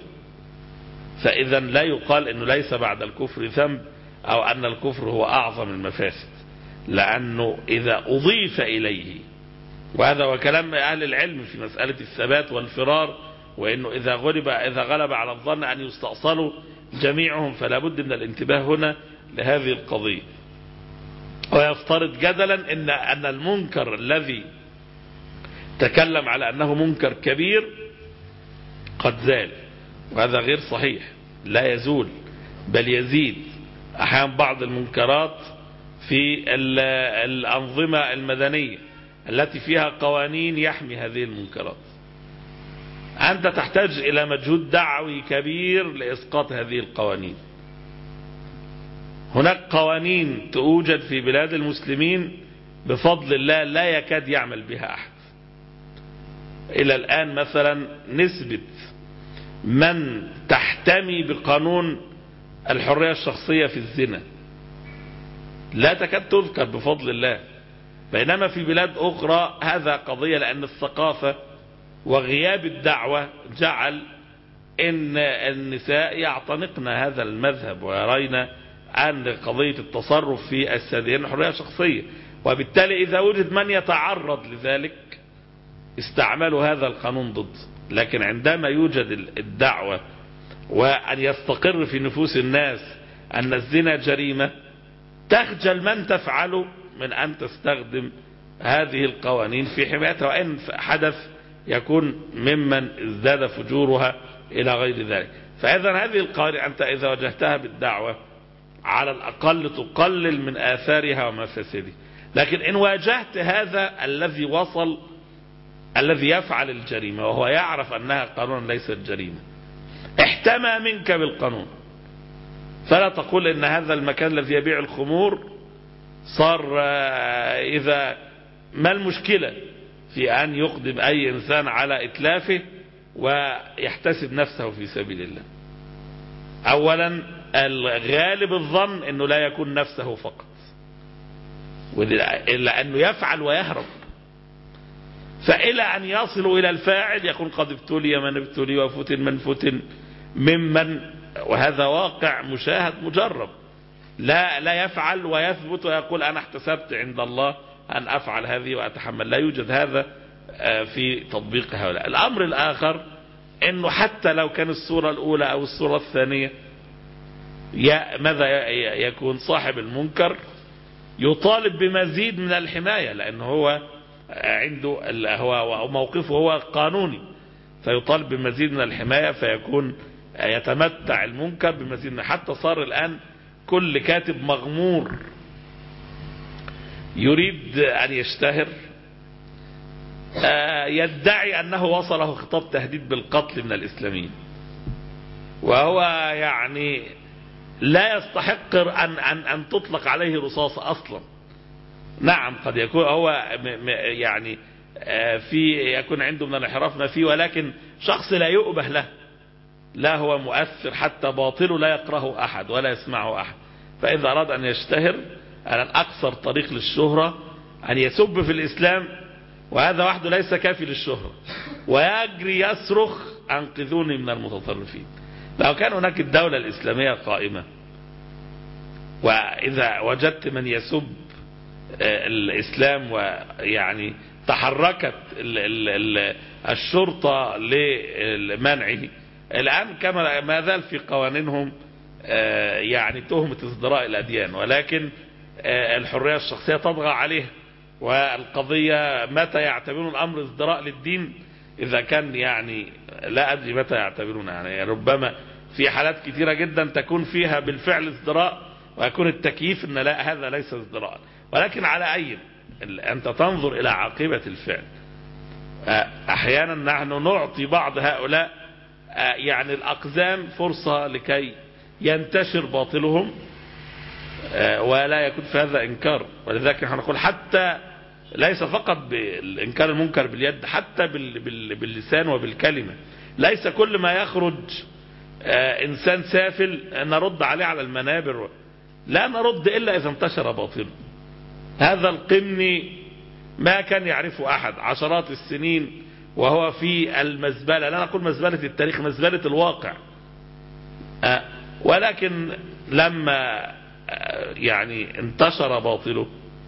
فإذا لا يقال أنه ليس بعد الكفر ذنب أو أن الكفر هو أعظم المفاسد، لأنه إذا أضيف إليه، وهذا وكلام أهل العلم في مسألة الثبات والفرار، وأنه إذا غلب إذا غلب على الظن أن يستأصلوا جميعهم، فلا بد من الانتباه هنا لهذه القضية. ويفترض جدلا إن أن المنكر الذي تكلم على أنه منكر كبير قد زال، وهذا غير صحيح، لا يزول بل يزيد. أحيانا بعض المنكرات في الأنظمة المدنية التي فيها قوانين يحمي هذه المنكرات، أنت تحتاج إلى مجهود دعوي كبير لإسقاط هذه القوانين. هناك قوانين توجد في بلاد المسلمين بفضل الله لا يكاد يعمل بها أحد. إلى الآن مثلا نسبة من تحتمي بقانون الحرية الشخصية في الزنا لا تكاد تذكر بفضل الله، بينما في بلاد أخرى هذا قضية، لأن الثقافة وغياب الدعوة جعل إن النساء يعتنقن هذا المذهب ويرين أن قضية التصرف في الثديين حرية شخصية، وبالتالي إذا وجد من يتعرض لذلك استعملوا هذا القانون ضد. لكن عندما يوجد الدعوة وأن يستقر في نفوس الناس أن الزنا جريمة، تخجل من تفعله من أن تستخدم هذه القوانين في حمايتها، وإن حدث يكون ممن ازداد فجورها إلى غير ذلك. فإذا هذه القوانين أنت إذا وجهتها بالدعوة على الأقل تقلل من آثارها ومفاسدها. لكن إن واجهت هذا الذي وصل الذي يفعل الجريمة وهو يعرف أنها قانون ليست جريمة، احتمى منك بالقانون، فلا تقول إن هذا المكان الذي يبيع الخمور صار إذا ما المشكلة في أن يقدم أي إنسان على إتلافه ويحتسب نفسه في سبيل الله. أولا الغالب الظن أنه لا يكون نفسه فقط، إلا أنه يفعل ويهرب، فإلى أن يصلوا إلى الفاعل يكون قد ابتلي من ابتلي وفتن من فتن ممن، وهذا واقع مشاهد مجرب، لا لا يفعل ويثبت ويقول أنا احتسبت عند الله أن أفعل هذه وأتحمل. لا يوجد هذا في تطبيق هؤلاء. الأمر الآخر أنه حتى لو كان الصورة الأولى أو الصورة الثانية، ماذا يكون صاحب المنكر يطالب بمزيد من الحماية، لأنه هو عنده هو موقفه هو قانوني، فيطالب بمزيد من الحماية، فيكون يتمتع المنكر بمزيد من. حتى صار الآن كل كاتب مغمور يريد أن يشتهر يدعي أنه وصله خطاب تهديد بالقتل من الإسلاميين، وهو يعني لا يستحق أن, أن, أن تطلق عليه رصاصة أصلا. نعم قد يكون هو يعني في يكون عنده من الانحراف ما فيه، ولكن شخص لا يؤبه له، لا هو مؤثر، حتى باطله لا يقرأه أحد ولا يسمعه أحد. فإذا أراد أن يشتهر على الأكثر طريق للشهرة أن يسب في الإسلام، وهذا وحده ليس كافي للشهرة، ويجري يصرخ أنقذوني من المتطرفين. لو كان هناك الدولة الإسلامية قائمة، وإذا وجدت من يسب الإسلام ويعني تحركت الشرطة لمنعه، الآن كما ما زال في قوانينهم يعني تهمة ازدراء الأديان، ولكن الحرية الشخصية تطغى عليه. والقضية متى يعتبرون الأمر ازدراء للدين؟ إذا كان يعني لا أدري متى يعتبرون، يعني ربما في حالات كثيرة جدا تكون فيها بالفعل ازدراء، ويكون التكييف أن لا هذا ليس ازدراء. ولكن على أي أنت تنظر إلى عاقبة الفعل. أحيانا نحن نعطي بعض هؤلاء يعني الأقزام فرصة لكي ينتشر باطلهم، ولا يكون في هذا إنكار. ولذلك نحن نقول حتى ليس فقط بالإنكار المنكر باليد، حتى باللسان وبالكلمة. ليس كل ما يخرج إنسان سافل نرد عليه على المنابر، لا نرد إلا إذا انتشر باطله. هذا القمني ما كان يعرفه أحد عشرات السنين وهو في المزبلة، لا نقول مزبلة التاريخ، مزبلة الواقع. ولكن لما يعني انتشر باطله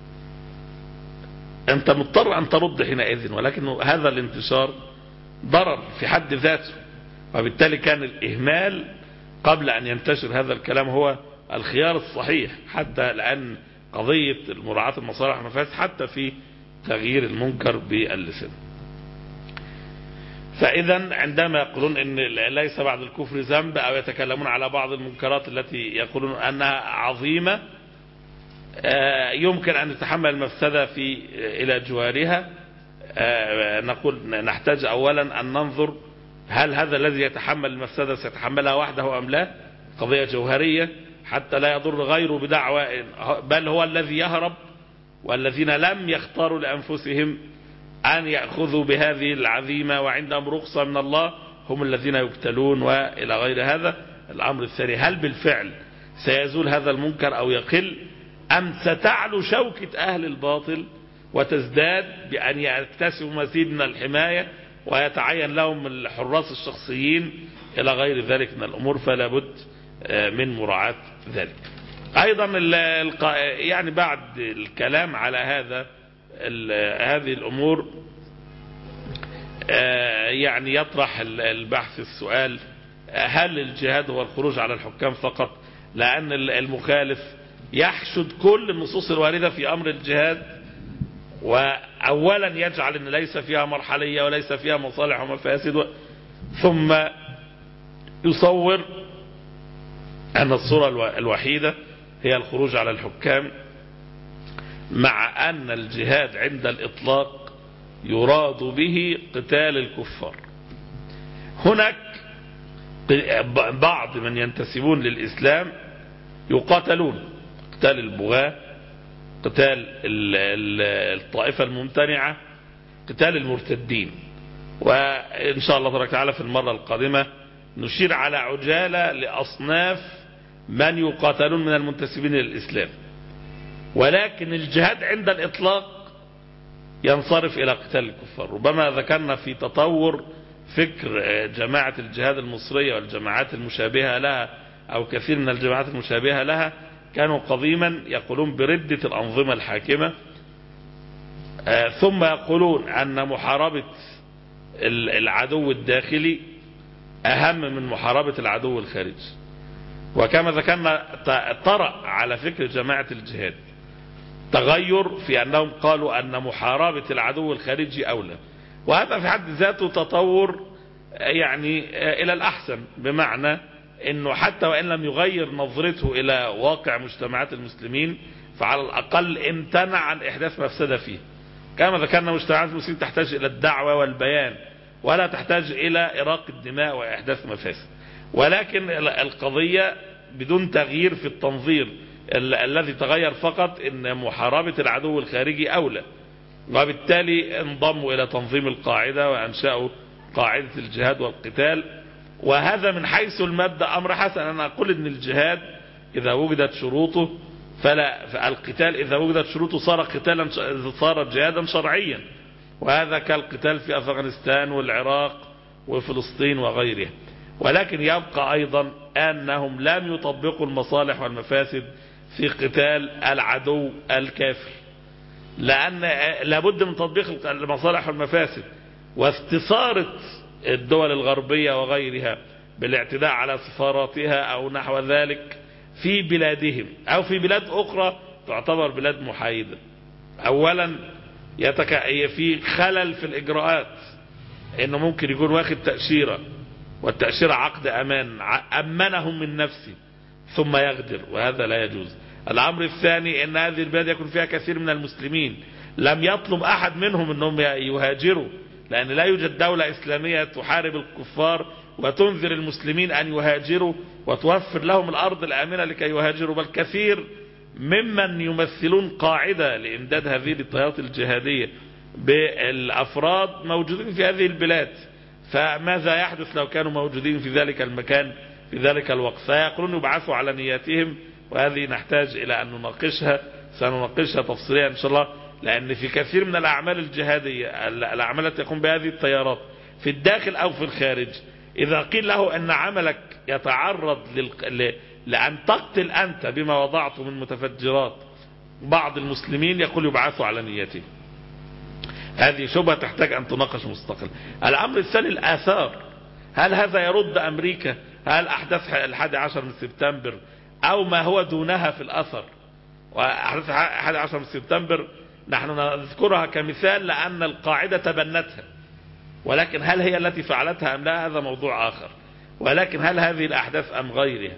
أنت مضطر أن ترد حينئذ، ولكن هذا الانتشار ضرر في حد ذاته، وبالتالي كان الإهمال قبل أن ينتشر هذا الكلام هو الخيار الصحيح، حتى لأن قضية مراعاة المصالح والمفاسد حتى في تغيير المنكر باللسان. فإذا عندما يقولون إن ليس بعد الكفر ذنب، أو يتكلمون على بعض المنكرات التي يقولون أنها عظيمة يمكن أن يتحمل المفسدة في إلى جوارها، نقول نحتاج أولا أن ننظر هل هذا الذي يتحمل المفسدة سيتحملها وحده أم لا، قضية جوهرية حتى لا يضر غيره بدعوى، بل هو الذي يهرب، والذين لم يختاروا لأنفسهم أن يأخذوا بهذه العزيمة وعندهم رخصة من الله هم الذين يبتلون وإلى غير هذا. الأمر الثاني، هل بالفعل سيزول هذا المنكر أو يقل، أم ستعلو شوكة أهل الباطل وتزداد بأن يكتسبوا مزيد من الحماية ويتعين لهم الحراس الشخصيين إلى غير ذلك من الأمور، فلا بد من مراعاة ذلك. أيضا يعني بعد الكلام على هذا هذه الأمور يعني يطرح البحث السؤال: هل الجهاد هو الخروج على الحكام فقط؟ لأن المخالف يحشد كل النصوص الواردة في أمر الجهاد، وأولا يجعل أن ليس فيها مرحلية وليس فيها مصالح ومفاسد، ثم يصور أن الصورة الوحيدة هي الخروج على الحكام، مع أن الجهاد عند الإطلاق يراد به قتال الكفار. هناك بعض من ينتسبون للإسلام يقاتلون قتال البغاة، قتال الطائفة الممتنعة، قتال المرتدين. وإن شاء الله تبارك وتعالى في المرة القادمة نشير على عجالة لأصناف من يقاتلون من المنتسبين للإسلام. ولكن الجهاد عند الإطلاق ينصرف إلى قتال الكفار. ربما ذكرنا في تطور فكر جماعة الجهاد المصرية والجماعات المشابهة لها أو كثير من الجماعات المشابهة لها، كانوا قديما يقولون بردة الأنظمة الحاكمة، ثم يقولون أن محاربة العدو الداخلي أهم من محاربة العدو الخارجي. وكما ذكرنا طرأ على فكر جماعة الجهاد تغير في أنهم قالوا أن محاربة العدو الخارجي أولى، وهذا في حد ذاته تطور يعني إلى الأحسن، بمعنى أنه حتى وإن لم يغير نظرته إلى واقع مجتمعات المسلمين فعلى الأقل امتنع عن إحداث مفسدة فيه. كما ذكرنا مجتمعات المسلمين تحتاج إلى الدعوة والبيان ولا تحتاج إلى إراق الدماء وإحداث مفاسد، ولكن القضية بدون تغيير في التنظير الذي تغير فقط أن محاربة العدو الخارجي أولى، وبالتالي انضموا إلى تنظيم القاعدة وأنشأوا قاعدة الجهاد والقتال. وهذا من حيث المبدأ أمر حسن. أنا أقول أن الجهاد إذا وجدت شروطه فلا، فالقتال إذا وجدت شروطه صار قتالا، صار جهادا شرعيا، وهذا كالقتال في أفغانستان والعراق وفلسطين وغيرها. ولكن يبقى أيضا أنهم لم يطبقوا المصالح والمفاسد في قتال العدو الكافر، لأن لابد من تطبيق المصالح والمفاسد واستثارة الدول الغربية وغيرها بالاعتداء على سفاراتها أو نحو ذلك في بلادهم أو في بلاد أخرى تعتبر بلاد محايدة. أولا يتك... في خلل في الإجراءات، إنه ممكن يكون واخد تأشيرة والتأشيرة عقد أمان أمنهم من نفسه ثم يغدر، وهذا لا يجوز. الأمر الثاني أن هذه البلاد يكون فيها كثير من المسلمين لم يطلب أحد منهم أنهم يهاجروا، لأن لا يوجد دولة إسلامية تحارب الكفار وتنذر المسلمين أن يهاجروا وتوفر لهم الأرض الآمنة لكي يهاجروا، بل كثير ممن يمثلون قاعدة لإمداد هذه التيارات الجهادية بالأفراد موجودين في هذه البلاد. فماذا يحدث لو كانوا موجودين في ذلك المكان في ذلك الوقت؟ فيقولون يبعثوا على نياتهم، وهذه نحتاج إلى أن نناقشها، سنناقشها تفصيليا إن شاء الله. لأن في كثير من الأعمال الجهادية، الأعمال التي يقوم بهذه التيارات في الداخل أو في الخارج، إذا قيل له أن عملك يتعرض لل... لأن تقتل أنت بما وضعته من متفجرات بعض المسلمين، يقول يبعثوا على نيته. هذه شبهة تحتاج أن تناقش مستقل. الأمر الثاني الآثار، هل هذا يرد أمريكا؟ هل أحداث الحادي عشر من سبتمبر أو ما هو دونها في الأثر؟ وأحداث الحادي عشر من سبتمبر نحن نذكرها كمثال لأن القاعدة تبنتها، ولكن هل هي التي فعلتها أم لا؟ هذا موضوع آخر. ولكن هل هذه الأحداث أم غيرها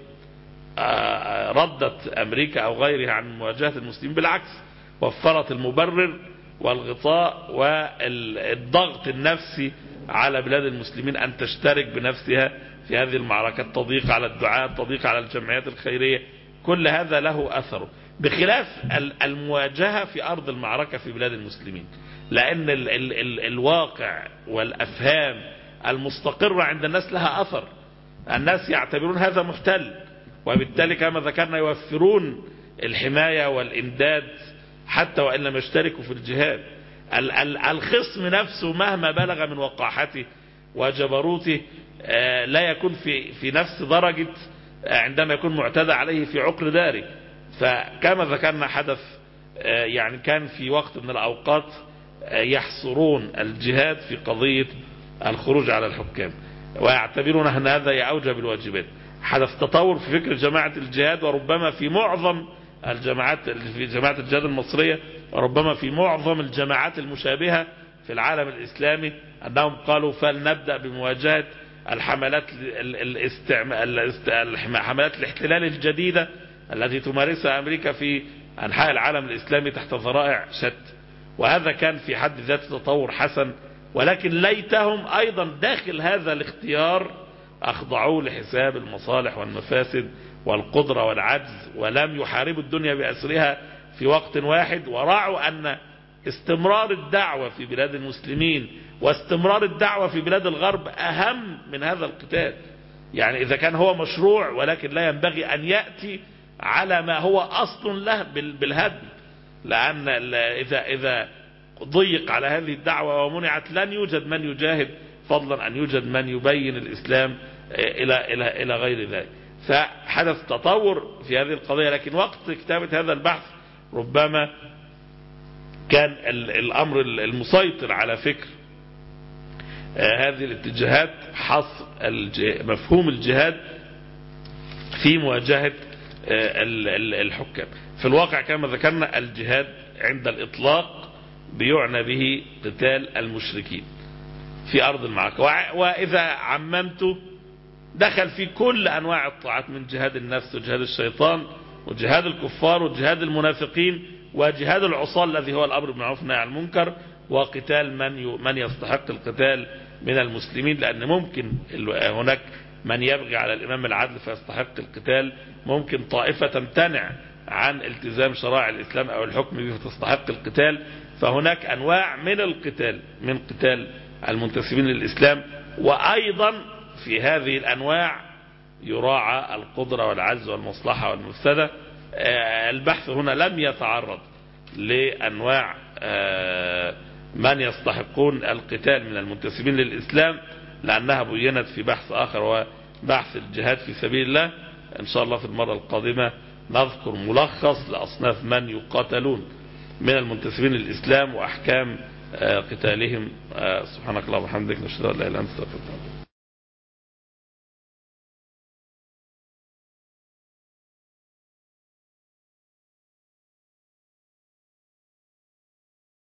ردت أمريكا أو غيرها عن مواجهة المسلمين؟ بالعكس، وفرت المبرر والغطاء والضغط النفسي على بلاد المسلمين أن تشترك بنفسها في هذه المعركة، التضييق على الدعاة، التضييق على الجمعيات الخيرية، كل هذا له أثره، بخلاف المواجهة في أرض المعركة في بلاد المسلمين. لأن ال ال ال الواقع والأفهام المستقرة عند الناس لها أثر. الناس يعتبرون هذا محتل، وبالتالي كما ذكرنا يوفرون الحماية والإمداد حتى وإن لم يشتركوا في الجهاد. الخصم نفسه مهما بلغ من وقاحته وجبروته لا يكون في في نفس درجة عندما يكون معتدى عليه في عقر داره. فكما ذكرنا حدث يعني كان في وقت من الأوقات يحصرون الجهاد في قضية الخروج على الحكام ويعتبرون أن هذا أوجب الواجبات. حدث تطور في فكر جماعة الجهاد، وربما في معظم الجماعات في جماعة الجهاد المصرية، وربما في معظم الجماعات المشابهة في العالم الإسلامي، أنهم قالوا فلنبدأ بمواجهة الحملات حملات الاحتلال الجديدة التي تمارسها أمريكا في أنحاء العالم الإسلامي تحت ذرائع شتى. وهذا كان في حد ذاته تطور حسن، ولكن ليتهم أيضا داخل هذا الاختيار أخضعوه لحساب المصالح والمفاسد والقدرة والعجز، ولم يحاربوا الدنيا بأسرها في وقت واحد، ورعوا أن استمرار الدعوة في بلاد المسلمين واستمرار الدعوة في بلاد الغرب أهم من هذا القتال. يعني إذا كان هو مشروع، ولكن لا ينبغي أن يأتي على ما هو أصل له بالهدم، لأن إذا إذا ضيق على هذه الدعوة ومنعت لن يوجد من يجاهد، فضلا أن يوجد من يبين الإسلام إلى إلى إلى غير ذلك. فحدث تطور في هذه القضية، لكن وقت كتابة هذا البحث ربما كان الأمر المسيطر على فكر هذه الاتجاهات حصر مفهوم الجهاد في مواجهة الحكام. في الواقع كما ذكرنا الجهاد عند الإطلاق بيعنى به قتال المشركين في أرض المعركة، وإذا عممت دخل في كل أنواع الطاعات من جهاد النفس وجهاد الشيطان وجهاد الكفار وجهاد المنافقين وجهاد العصاة الذي هو الأمر بالمعروف والنهي عن المنكر، وقتال من من يستحق القتال من المسلمين، لأن ممكن هناك من يبغي على الإمام العدل فيستحق القتال، ممكن طائفة تمتنع عن التزام شرائع الإسلام أو الحكم به فتستحق القتال. فهناك أنواع من القتال من قتال المنتسبين للإسلام، وأيضا في هذه الأنواع يراعى القدرة والعجز والمصلحة والمفسدة. البحث هنا لم يتعرض لأنواع من يستحقون القتال من المنتسبين للإسلام، لأنها بينت في بحث آخر وهو بحث الجهاد في سبيل الله. إن شاء الله في المرة القادمة نذكر ملخص لأصناف من يقاتلون من المنتسبين للإسلام وأحكام قتالهم. سبحانك اللهم وبحمدك، نشهد أن لا إله إلا أنت، نستغفرك.